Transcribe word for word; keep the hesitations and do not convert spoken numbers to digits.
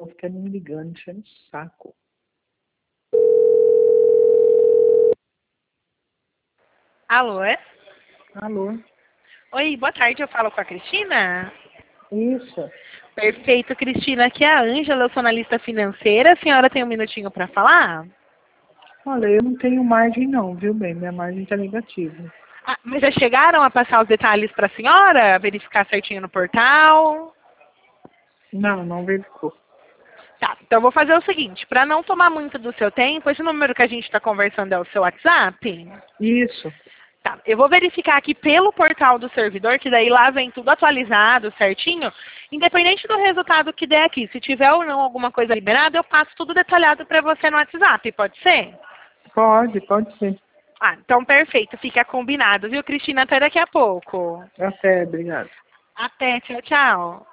fica me ligando, enchendo o saco. Alô? Alô? Oi, boa tarde, eu falo com a Cristina? Isso. Perfeito, Cristina, aqui é a Ângela, eu sou analista financeira, a senhora tem um minutinho para falar? Olha, eu não tenho margem não, viu bem? Minha margem está negativa. Ah, mas já chegaram a passar os detalhes para a senhora? Verificar certinho no portal? Não, não verificou. Tá, então eu vou fazer o seguinte, para não tomar muito do seu tempo, esse número que a gente está conversando é o seu WhatsApp? Isso. Tá, eu vou verificar aqui pelo portal do servidor, que daí lá vem tudo atualizado, certinho. Independente do resultado que der aqui, se tiver ou não alguma coisa liberada, eu passo tudo detalhado para você no WhatsApp, pode ser? Pode, pode ser. Ah, então perfeito, fica combinado, viu, Cristina? Até daqui a pouco. Até, obrigado. Até, tchau, tchau.